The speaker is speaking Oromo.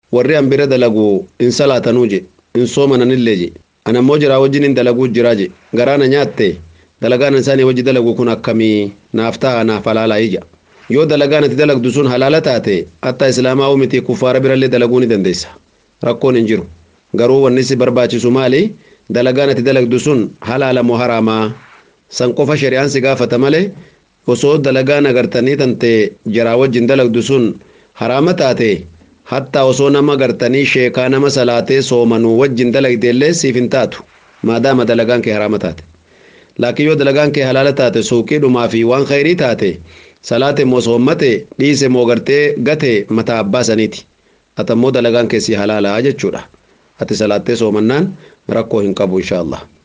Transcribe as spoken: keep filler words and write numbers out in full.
warri an bira dalagu in salaatanuu je in soomananillee je ana ammoo jira wajjin in dalaguu jira je garaana nyaatte dalagaan isaanii wajji dalagu kun akkamii naaf ta'a naaf halaalaa ija yoo dalagaan ati dalagdu sun halaala taate hatta islaamaa umiti kuffaara birallee dalaguu ni dandeessa rakkoon hin jiru garuu wanni si barbaachisu maali dalagaan ati dalagdu sun halaala moo haraamaa san qofa shari'aan si gaafata malee osoo dalagaan agartanii tante jara wajjin dalagdu sun haraama taate hatta osoo nama gartanii sheekaa nama salaatee soomanuu wajjin dalagdeellee siif hin taatu maadaama dalagaan kee haraama taate laakiin yoo dalagaan kee halaala taate suuqii dhumaa fi waan khayrii taate salaate moo soommate dhiise moo gartee gate mataa abbaa saniiti atammoo dalagaan kee si halaalaa jechuudha ati salaattee soomannaan rakkoo hin qabu insha Allah